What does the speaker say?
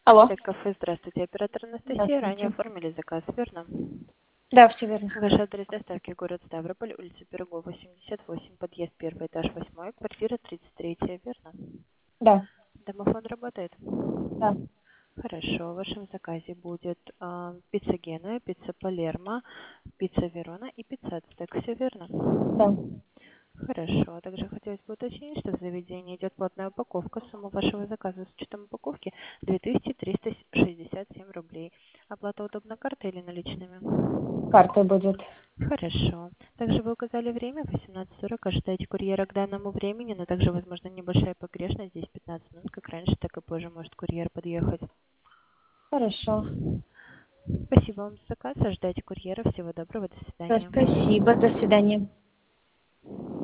Алло. Кафе, здравствуйте. Оператор Анастасия. Ранее Здравствуйте. оформили заказ, верно? Да, все верно. Ваш адрес доставки город Ставрополь, улица Пирогова, 78, подъезд 1, этаж 8, квартира 33, верно? Да, Домофон работает? да, Хорошо. В вашем заказе будет пицца Гена, пицца Палермо, пицца Верона и пицца Ацтек, все верно? да. Хорошо. Также хотелось бы уточнить, что в заведении идет платная упаковка. Сумма вашего заказа с учетом упаковки 2367 рублей. Оплата удобна картой или наличными? Карта будет. Хорошо. Также вы указали время 18:40. Ожидаете курьера к данному времени, но также возможно небольшая погрешность. Здесь 15 минут, как раньше, так и позже может курьер подъехать. Хорошо. Спасибо вам за заказ. Ожидайте курьера. Всего доброго. До Да, свидания. спасибо. До свидания.